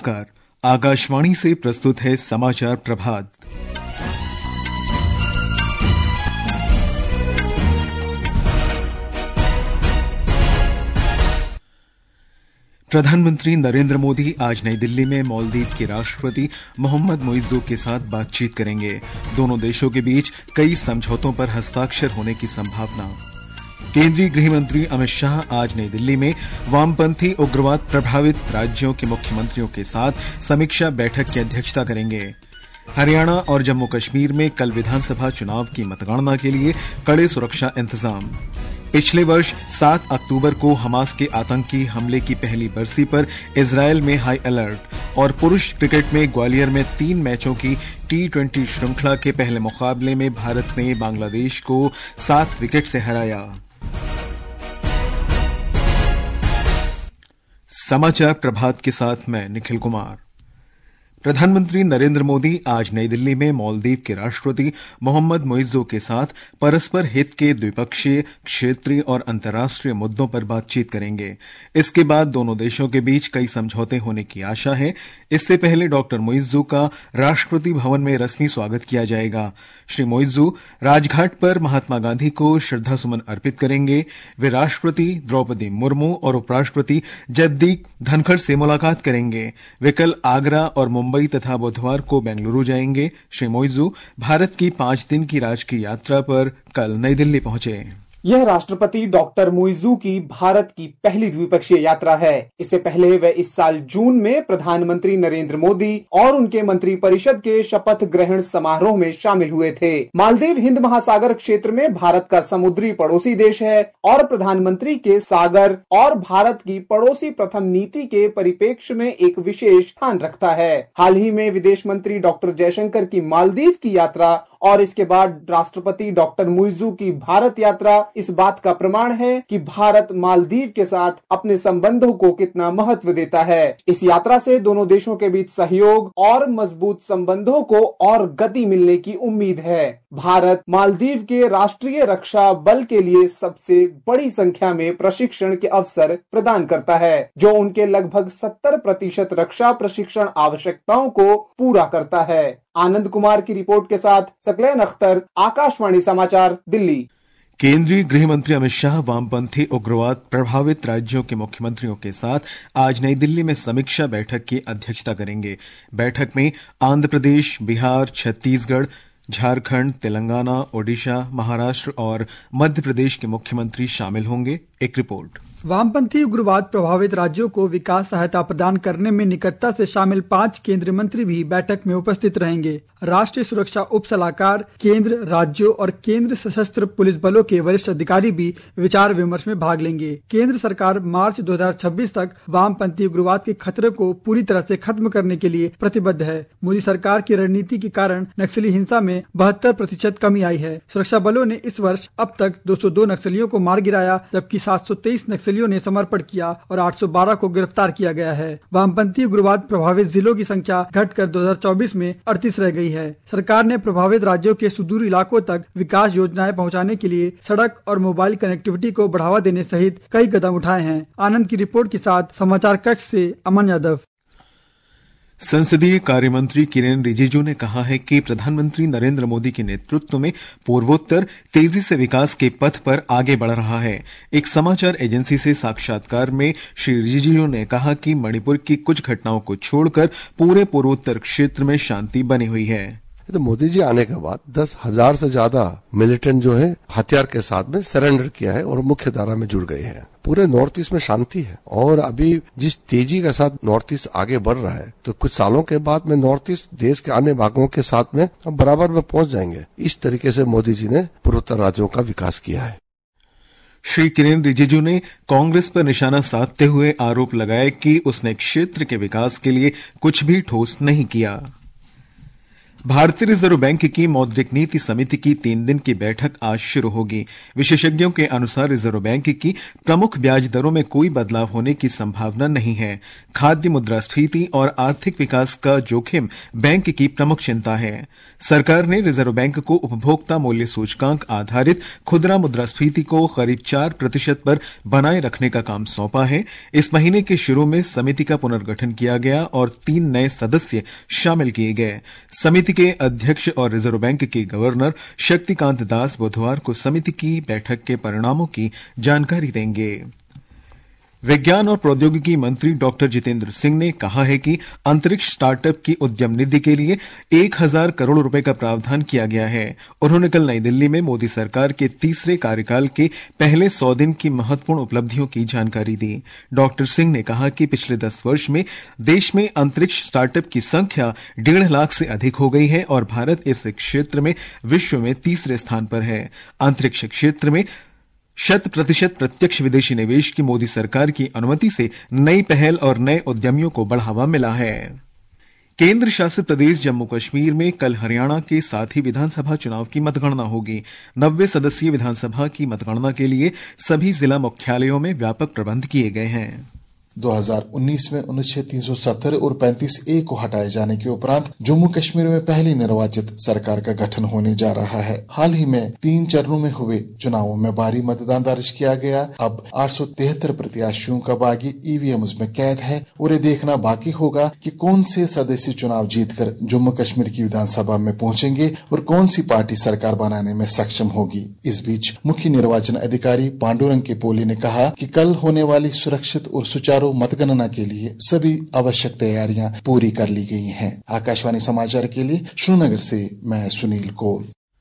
नमस्कार। आकाशवाणी से प्रस्तुत है समाचार प्रभात। प्रधानमंत्री नरेंद्र मोदी आज नई दिल्ली में मालदीव के राष्ट्रपति मोहम्मद मुइज्जू के साथ बातचीत करेंगे। दोनों देशों के बीच कई समझौतों पर हस्ताक्षर होने की संभावना। केंद्रीय गृह मंत्री अमित शाह आज नई दिल्ली में वामपंथी उग्रवाद प्रभावित राज्यों के मुख्यमंत्रियों के साथ समीक्षा बैठक की अध्यक्षता करेंगे। हरियाणा और जम्मू कश्मीर में कल विधानसभा चुनाव की मतगणना के लिए कड़े सुरक्षा इंतजाम। पिछले वर्ष 7 अक्टूबर को हमास के आतंकी हमले की पहली बरसी पर इजरायल में हाई अलर्ट। और पुरुष क्रिकेट में ग्वालियर में 3 मैचों की T20 श्रृंखला के पहले मुकाबले में भारत ने बांग्लादेश को 7 विकेट से हराया। समाचार प्रभात के साथ मैं निखिल कुमार। प्रधानमंत्री नरेंद्र मोदी आज नई दिल्ली में मालदीव के राष्ट्रपति मोहम्मद मुइज्जू के साथ परस्पर हित के द्विपक्षीय, क्षेत्रीय और अंतर्राष्ट्रीय मुद्दों पर बातचीत करेंगे। इसके बाद दोनों देशों के बीच कई समझौते होने की आशा है। इससे पहले डॉक्टर मुइज्जू का राष्ट्रपति भवन में रस्मी स्वागत किया जाएगा। श्री मुइज्जू राजघाट पर महात्मा गांधी को श्रद्धासुमन अर्पित करेंगे। वे राष्ट्रपति द्रौपदी मुर्मू और उपराष्ट्रपति जगदीप धनखड़ से मुलाकात करेंगे। वे कल आगरा और मुंबई तथा बुधवार को बेंगलुरु जाएंगे। श्री मुइज्जू भारत की 5 दिन की राजकीय यात्रा पर कल नई दिल्ली पहुंचे। यह राष्ट्रपति डॉक्टर मुइज्जू की भारत की पहली द्विपक्षीय यात्रा है। इससे पहले वे इस साल जून में प्रधानमंत्री नरेंद्र मोदी और उनके मंत्रिपरिषद के शपथ ग्रहण समारोह में शामिल हुए थे। मालदीव हिंद महासागर क्षेत्र में भारत का समुद्री पड़ोसी देश है और प्रधानमंत्री के सागर और भारत की पड़ोसी प्रथम नीति के परिप्रेक्ष्य में एक विशेष स्थान रखता है। हाल ही में विदेश मंत्री डॉक्टर जयशंकर की मालदीव की यात्रा और इसके बाद राष्ट्रपति डॉक्टर मुइज्जू की भारत यात्रा इस बात का प्रमाण है कि भारत मालदीव के साथ अपने संबंधों को कितना महत्व देता है। इस यात्रा से दोनों देशों के बीच सहयोग और मजबूत संबंधों को और गति मिलने की उम्मीद है। भारत मालदीव के राष्ट्रीय रक्षा बल के लिए सबसे बड़ी संख्या में प्रशिक्षण के अवसर प्रदान करता है, जो उनके लगभग 70% रक्षा प्रशिक्षण आवश्यकताओं को पूरा करता है। आनंद कुमार की रिपोर्ट के साथ सकलैन अख्तर, आकाशवाणी समाचार, दिल्ली। केंद्रीय गृह मंत्री अमित शाह वामपंथी उग्रवाद प्रभावित राज्यों के मुख्यमंत्रियों के साथ आज नई दिल्ली में समीक्षा बैठक की अध्यक्षता करेंगे। बैठक में आंध्र प्रदेश, बिहार, छत्तीसगढ़, झारखंड, तेलंगाना, ओडिशा, महाराष्ट्र और मध्य प्रदेश के मुख्यमंत्री शामिल होंगे। एक रिपोर्ट। वामपंथी उग्रवाद प्रभावित राज्यों को विकास सहायता प्रदान करने में निकटता से शामिल 5 केंद्रीय मंत्री भी बैठक में उपस्थित रहेंगे। राष्ट्रीय सुरक्षा उप सलाहकार, केंद्र, राज्यों और केंद्र सशस्त्र पुलिस बलों के वरिष्ठ अधिकारी भी विचार विमर्श में भाग लेंगे। केंद्र सरकार मार्च 2026 तक वामपंथी उग्रवाद के खतरे को पूरी तरह से खत्म करने के लिए प्रतिबद्ध है। मोदी सरकार की रणनीति के कारण नक्सली हिंसा में 72% कमी आई है। सुरक्षा बलों ने इस वर्ष अब तक 202 नक्सलियों को मार गिराया, जबकि 723 नक्सलियों ने समर्पण किया और 812 को गिरफ्तार किया गया है। वामपंथी उग्रवाद प्रभावित जिलों की संख्या घटकर 2024 में 38 रह गई है। सरकार ने प्रभावित राज्यों के सुदूर इलाकों तक विकास योजनाएं पहुंचाने के लिए सड़क और मोबाइल कनेक्टिविटी को बढ़ावा देने सहित कई कदम उठाए हैं। आनंद की रिपोर्ट के साथ समाचार कक्ष से अमन यादव। संसदीय कार्य मंत्री किरेन रिजिजू ने कहा है कि प्रधानमंत्री नरेंद्र मोदी के नेतृत्व में पूर्वोत्तर तेजी से विकास के पथ पर आगे बढ़ रहा है। एक समाचार एजेंसी से साक्षात्कार में श्री रिजिजू ने कहा कि मणिपुर की कुछ घटनाओं को छोड़कर पूरे पूर्वोत्तर क्षेत्र में शांति बनी हुई है। तो मोदी जी आने के बाद 10,000 से ज्यादा मिलिटेंट जो है हथियार के साथ में सरेंडर किया है और मुख्य धारा में जुड़ गए हैं। पूरे नॉर्थ ईस्ट में शांति है और अभी जिस तेजी के साथ नॉर्थ ईस्ट आगे बढ़ रहा है, तो कुछ सालों के बाद में नॉर्थ ईस्ट देश के अन्य भागों के साथ में बराबर में पहुंच जाएंगे। इस तरीके से मोदी जी ने पूर्वोत्तर राज्यों का विकास किया है। श्री किरेन रिजिजू ने कांग्रेस पर निशाना साधते हुए आरोप लगाया कि उसने क्षेत्र के विकास के लिए कुछ भी ठोस नहीं किया। भारतीय रिजर्व बैंक की मौद्रिक नीति समिति की 3 दिन की बैठक आज शुरू होगी। विशेषज्ञों के अनुसार रिजर्व बैंक की प्रमुख ब्याज दरों में कोई बदलाव होने की संभावना नहीं है। खाद्य मुद्रास्फीति और आर्थिक विकास का जोखिम बैंक की प्रमुख चिंता है। सरकार ने रिजर्व बैंक को उपभोक्ता मूल्य सूचकांक आधारित खुदरा मुद्रास्फीति को करीब 4% पर बनाए रखने का काम सौंपा है। इस महीने के शुरू में समिति का पुनर्गठन किया गया और 3 नए सदस्य शामिल किए गए। समिति के अध्यक्ष और रिजर्व बैंक के गवर्नर शक्तिकांत दास बुधवार को समिति की बैठक के परिणामों की जानकारी देंगे। विज्ञान और प्रौद्योगिकी मंत्री डॉक्टर जितेंद्र सिंह ने कहा है कि अंतरिक्ष स्टार्टअप की उद्यम निधि के लिए 1000 करोड़ रुपए का प्रावधान किया गया है। उन्होंने कल नई दिल्ली में मोदी सरकार के तीसरे कार्यकाल के पहले 100 दिन की महत्वपूर्ण उपलब्धियों की जानकारी दी। डॉक्टर सिंह ने कहा कि पिछले 10 वर्ष में देश में अंतरिक्ष स्टार्टअप की संख्या 1.5 लाख से अधिक हो गई है और भारत इस क्षेत्र में विश्व में तीसरे स्थान पर है। अंतरिक्ष क्षेत्र में 100% प्रत्यक्ष विदेशी निवेश की मोदी सरकार की अनुमति से नई पहल और नए उद्यमियों को बढ़ावा मिला है। केंद्र शासित प्रदेश जम्मू कश्मीर में कल हरियाणा के साथ ही विधानसभा चुनाव की मतगणना होगी। 90 सदस्यीय विधानसभा की मतगणना के लिए सभी जिला मुख्यालयों में व्यापक प्रबंध किए गए हैं। 2019 में अनुच्छेद 370 और 35A को हटाए जाने के उपरांत जम्मू कश्मीर में पहली निर्वाचित सरकार का गठन होने जा रहा है। हाल ही में 3 चरणों में हुए चुनावों में भारी मतदान दर्ज किया गया। अब 873 प्रत्याशियों का बागी ईवीएम में कैद है और ये देखना बाकी होगा कि कौन से सदस्य चुनाव जीतकर जम्मू कश्मीर की विधानसभा में पहुंचेंगे और कौन सी पार्टी सरकार बनाने में सक्षम होगी। इस बीच मुख्य निर्वाचन अधिकारी पांडुरंग के पोली ने कहा कि कल होने वाली सुरक्षित और सुचारू मतगणना के लिए सभी आवश्यक तैयारियां पूरी कर ली गई हैं। आकाशवाणी समाचार के लिए श्रीनगर से मैं सुनील कौल।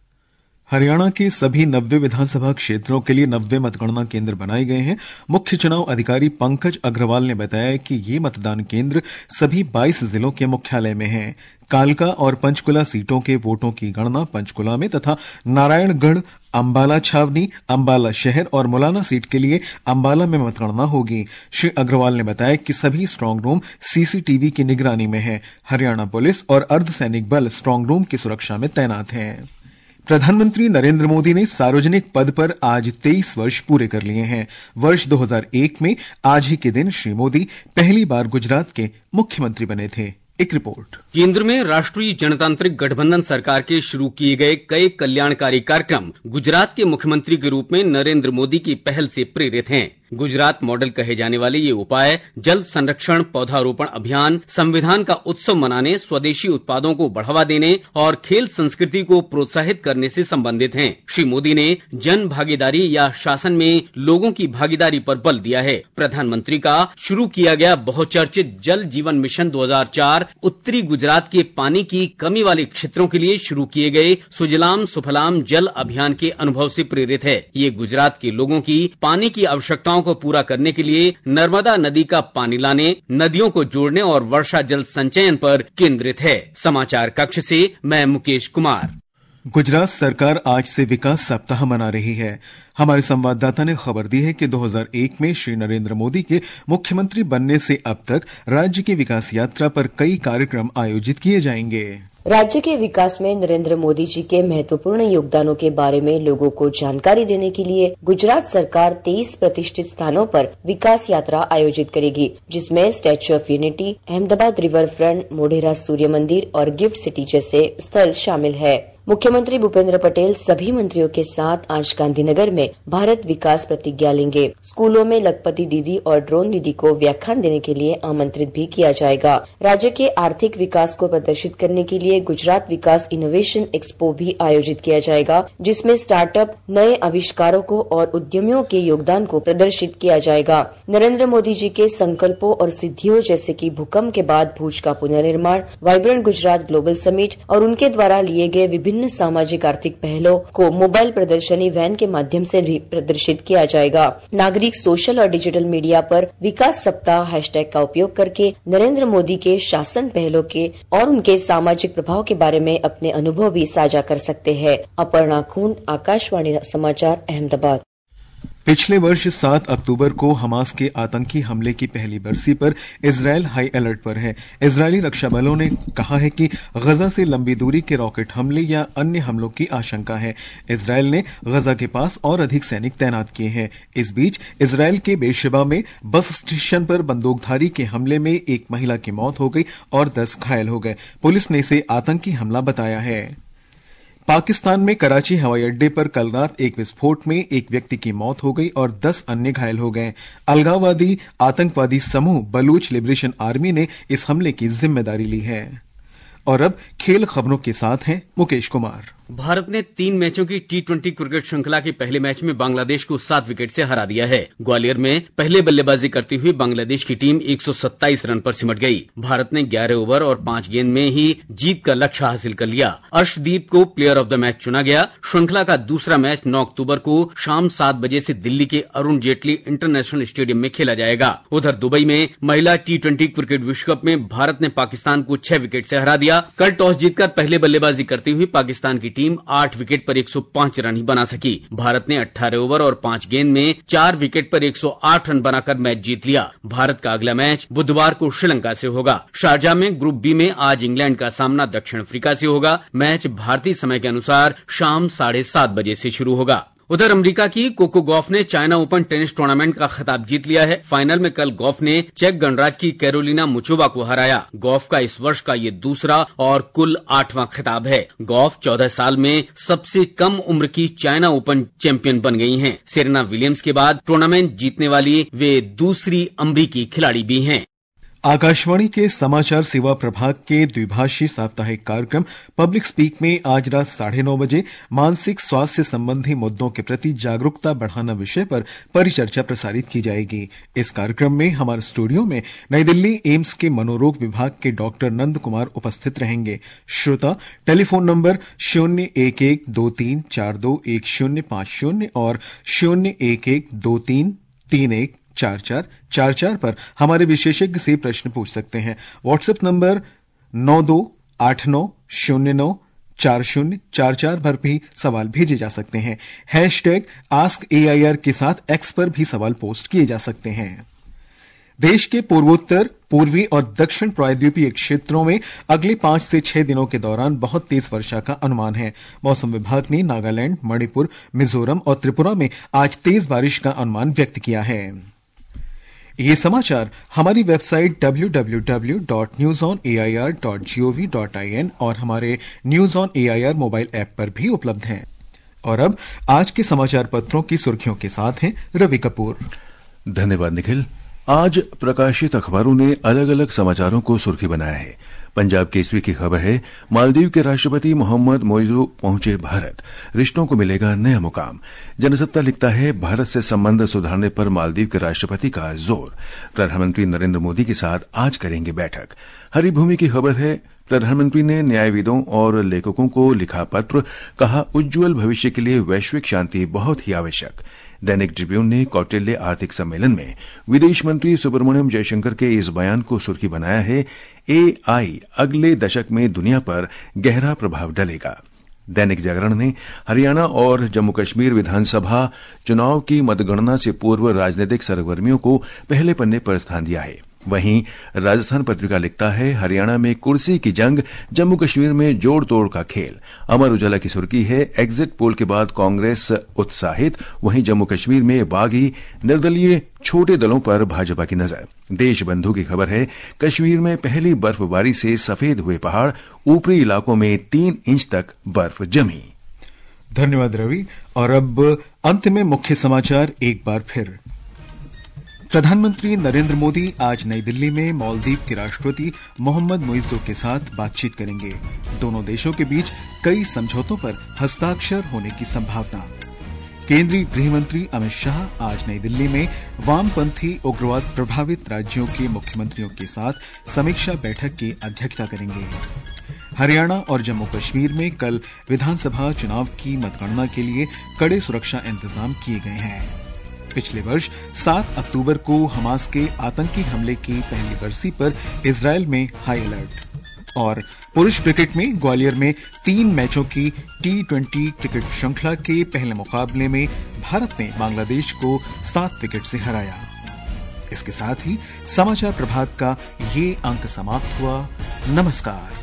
हरियाणा के सभी 90 विधानसभा क्षेत्रों के लिए 90 मतगणना केंद्र बनाए गए हैं। मुख्य चुनाव अधिकारी पंकज अग्रवाल ने बताया कि ये मतदान केंद्र सभी 22 जिलों के मुख्यालय में हैं। कालका और पंचकुला सीटों के वोटों की गणना पंचकुला में तथा नारायणगढ़, अंबाला छावनी, अंबाला शहर और मुलाना सीट के लिए अंबाला में मतगणना होगी। श्री अग्रवाल ने बताया कि सभी स्ट्रांग रूम सीसीटीवी की निगरानी में है। हरियाणा पुलिस और अर्धसैनिक बल स्ट्रांग रूम की सुरक्षा में तैनात हैं। प्रधानमंत्री नरेंद्र मोदी ने सार्वजनिक पद पर आज 23 वर्ष पूरे कर लिए हैं। वर्ष 2001 में आज ही के दिन श्री मोदी पहली बार गुजरात के मुख्यमंत्री बने थे। एक रिपोर्ट। केंद्र में राष्ट्रीय जनतांत्रिक गठबंधन सरकार के शुरू किए गए कई कल्याणकारी कार्यक्रम गुजरात के मुख्यमंत्री के रूप में नरेंद्र मोदी की पहल से प्रेरित हैं। गुजरात मॉडल कहे जाने वाले ये उपाय जल संरक्षण, पौधारोपण अभियान, संविधान का उत्सव मनाने, स्वदेशी उत्पादों को बढ़ावा देने और खेल संस्कृति को प्रोत्साहित करने से संबंधित हैं। श्री मोदी ने जन भागीदारी या शासन में लोगों की भागीदारी पर बल दिया है। प्रधानमंत्री का शुरू किया गया बहुचर्चित जल जीवन मिशन 2004 उत्तरी गुजरात के पानी की कमी वाले क्षेत्रों के लिए शुरू किए गए सुजलाम सुफलाम जल अभियान के अनुभव से प्रेरित है। ये गुजरात के लोगों की पानी की आवश्यकताओं को पूरा करने के लिए नर्मदा नदी का पानी लाने, नदियों को जोड़ने और वर्षा जल संचयन पर केंद्रित है। समाचार कक्ष से मैं मुकेश कुमार। गुजरात सरकार आज से विकास सप्ताह मना रही है। हमारे संवाददाता ने खबर दी है कि 2001 में श्री नरेंद्र मोदी के मुख्यमंत्री बनने से अब तक राज्य की विकास यात्रा पर कई कार्यक्रम आयोजित किए जाएंगे। राज्य के विकास में नरेंद्र मोदी जी के महत्वपूर्ण योगदानों के बारे में लोगों को जानकारी देने के लिए गुजरात सरकार 23 प्रतिष्ठित स्थानों पर विकास यात्रा आयोजित करेगी, जिसमें statue of unity, Ahmedabad river front, Modhera सूर्य मंदिर और गिफ्ट सिटी जैसे स्थल शामिल है। मुख्यमंत्री भूपेंद्र पटेल सभी मंत्रियों के साथ आज गांधीनगर में भारत विकास प्रतिज्ञा लेंगे। स्कूलों में लखपति दीदी और ड्रोन दीदी को व्याख्यान देने के लिए आमंत्रित भी किया जाएगा। राज्य के आर्थिक विकास को प्रदर्शित करने के लिए गुजरात विकास इनोवेशन एक्सपो भी आयोजित किया जाएगा, जिसमें स्टार्टअप, नए आविष्कारों को और उद्यमियों के योगदान को प्रदर्शित किया जाएगा। नरेंद्र मोदी जी के संकल्पों और सिद्धियों जैसे कि भूकंप के बाद भुज का पुनर्निर्माण, वाइब्रेंट गुजरात ग्लोबल समिट और उनके द्वारा लिए गए विभिन्न सामाजिक आर्थिक पहलों को मोबाइल प्रदर्शनी वैन के माध्यम से भी प्रदर्शित किया जाएगा। नागरिक सोशल और डिजिटल मीडिया पर विकास सप्ताह हैशटैग का उपयोग करके नरेंद्र मोदी के शासन पहलों के और उनके सामाजिक प्रभाव के बारे में अपने अनुभव भी साझा कर सकते हैं। अपर्णा खून, आकाशवाणी समाचार, अहमदाबाद। पिछले वर्ष 7 अक्टूबर को हमास के आतंकी हमले की पहली बरसी पर इजरायल हाई अलर्ट पर है। इजरायली रक्षा बलों ने कहा है कि गजा से लंबी दूरी के रॉकेट हमले या अन्य हमलों की आशंका है। इजरायल ने गजा के पास और अधिक सैनिक तैनात किए हैं। इस बीच इजरायल के बेरशेबा में बस स्टेशन पर बंदूकधारी के हमले में एक महिला की मौत हो गई और 10 घायल हो गए। पुलिस ने इसे आतंकी हमला बताया है। पाकिस्तान में कराची हवाई अड्डे पर कल रात एक विस्फोट में एक व्यक्ति की मौत हो गई और 10 अन्य घायल हो गए। अलगाववादी आतंकवादी समूह बलूच लिबरेशन आर्मी ने इस हमले की जिम्मेदारी ली है। और अब खेल खबरों के साथ हैं मुकेश कुमार। भारत ने 3 मैचों की T20 क्रिकेट श्रृंखला के पहले मैच में बांग्लादेश को 7 विकेट से हरा दिया है। ग्वालियर में पहले बल्लेबाजी करती हुई बांग्लादेश की टीम 127 रन पर सिमट गई। भारत ने 11 ओवर और 5 गेंद में ही जीत का लक्ष्य हासिल कर लिया। अर्शदीप को प्लेयर ऑफ द मैच चुना गया। श्रृंखला का दूसरा मैच 9 अक्टूबर को शाम 7 बजे से दिल्ली के अरुण जेटली इंटरनेशनल स्टेडियम में खेला जाएगा। उधर दुबई में महिला T20 क्रिकेट विश्व कप में भारत ने पाकिस्तान को 6 विकेट से हरा दिया। कल टॉस जीतकर पहले बल्लेबाजी करती हुई पाकिस्तान की टीम 8 विकेट पर 105 रन ही बना सकी। भारत ने 18 ओवर और 5 गेंद में 4 विकेट पर 108 रन बनाकर मैच जीत लिया। भारत का अगला मैच बुधवार को श्रीलंका से होगा। शारजाह में ग्रुप बी में आज इंग्लैंड का सामना दक्षिण अफ्रीका से होगा। मैच भारतीय समय के अनुसार शाम 7:30 बजे से शुरू होगा। उधर अमेरिका की कोको गॉफ ने चाइना ओपन टेनिस टूर्नामेंट का खिताब जीत लिया है। फाइनल में कल गॉफ ने चेक गणराज्य की कैरोलिना मुचोवा को हराया। गॉफ का इस वर्ष का ये दूसरा और कुल 8वां खिताब है। गॉफ 14 साल में सबसे कम उम्र की चाइना ओपन चैंपियन बन गई हैं। सेरेना विलियम्स के बाद टूर्नामेंट जीतने वाली वे दूसरी अमरीकी खिलाड़ी भी हैं। आकाशवाणी के समाचार सेवा प्रभाग के द्विभाषी साप्ताहिक कार्यक्रम पब्लिक स्पीक में आज रात 9:30 बजे मानसिक स्वास्थ्य संबंधी मुद्दों के प्रति जागरूकता बढ़ाना विषय पर परिचर्चा प्रसारित की जाएगी। इस कार्यक्रम में हमारे स्टूडियो में नई दिल्ली एम्स के मनोरोग विभाग के डॉक्टर नंद कुमार उपस्थित रहेंगे। श्रोता टेलीफोन नंबर 01123421050 और 01123314444 पर हमारे विशेषज्ञ से प्रश्न पूछ सकते हैं। व्हाट्सएप नंबर 9289094044 पर भी सवाल भेजे जा सकते हैं। #AskAIR के साथ एक्स पर भी सवाल पोस्ट किए जा सकते हैं। देश के पूर्वोत्तर, पूर्वी और दक्षिण प्रायद्वीपीय क्षेत्रों में अगले 5 से 6 दिनों के दौरान बहुत तेज वर्षा का अनुमान है। मौसम विभाग ने नागालैंड, मणिपुर, मिजोरम और त्रिपुरा में आज तेज बारिश का अनुमान व्यक्त किया है। ये समाचार हमारी वेबसाइट www.newsonair.gov.in और हमारे News on AIR mobile app पर भी उपलब्ध हैं। और अब आज के समाचार पत्रों की सुर्खियों के साथ हैं रवि कपूर। धन्यवाद निखिल। आज प्रकाशित अखबारों ने अलग अलग समाचारों को सुर्खी बनाया है। पंजाब केसरी की खबर है, मालदीव के राष्ट्रपति मोहम्मद मोइजू पहुंचे भारत, रिश्तों को मिलेगा नया मुकाम। जनसत्ता लिखता है, भारत से संबंध सुधारने पर मालदीव के राष्ट्रपति का जोर, प्रधानमंत्री नरेंद्र मोदी के साथ आज करेंगे बैठक। हरी भूमि की खबर है, प्रधानमंत्री ने न्यायविदों और लेखकों को लिखा पत्र, कहा उज्जवल भविष्य के लिए वैश्विक शांति बहुत ही आवश्यक। दैनिक ट्रिब्यून ने कौटिल्य आर्थिक सम्मेलन में विदेश मंत्री सुब्रमण्यम जयशंकर के इस बयान को सुर्खी बनाया है, एआई अगले दशक में दुनिया पर गहरा प्रभाव डालेगा। दैनिक जागरण ने हरियाणा और जम्मू कश्मीर विधानसभा चुनाव की मतगणना से पूर्व राजनीतिक सरगर्मियों को पहले पन्ने पर स्थान दिया है। वहीं राजस्थान पत्रिका लिखता है, हरियाणा में कुर्सी की जंग, जम्मू कश्मीर में जोड़ तोड़ का खेल। अमर उजाला की सुर्खी है, एग्जिट पोल के बाद कांग्रेस उत्साहित, वहीं जम्मू कश्मीर में बागी निर्दलीय छोटे दलों पर भाजपा की नजर। देश बंधु की खबर है, कश्मीर में पहली बर्फबारी से सफेद हुए पहाड़, ऊपरी इलाकों में 3 इंच तक बर्फ जमी। धन्यवाद रवि। और अब अंत में मुख्य समाचार एक बार फिर। प्रधानमंत्री नरेंद्र मोदी आज नई दिल्ली में मालदीव के राष्ट्रपति मोहम्मद मुइज्जो के साथ बातचीत करेंगे। दोनों देशों के बीच कई समझौतों पर हस्ताक्षर होने की संभावना। केंद्रीय गृह मंत्री अमित शाह आज नई दिल्ली में वामपंथी उग्रवाद प्रभावित राज्यों के मुख्यमंत्रियों के साथ समीक्षा बैठक की अध्यक्षता करेंगे। हरियाणा और जम्मू कश्मीर में कल विधानसभा चुनाव की मतगणना के लिए कड़े सुरक्षा इंतजाम किए गए हैं। पिछले वर्ष 7 अक्टूबर को हमास के आतंकी हमले की पहली बरसी पर इजरायल में हाई अलर्ट। और पुरुष क्रिकेट में ग्वालियर में 3 मैचों की T20 क्रिकेट श्रृंखला के पहले मुकाबले में भारत ने बांग्लादेश को 7 विकेट से हराया। इसके साथ ही समाचार प्रभात का ये अंक समाप्त हुआ। नमस्कार।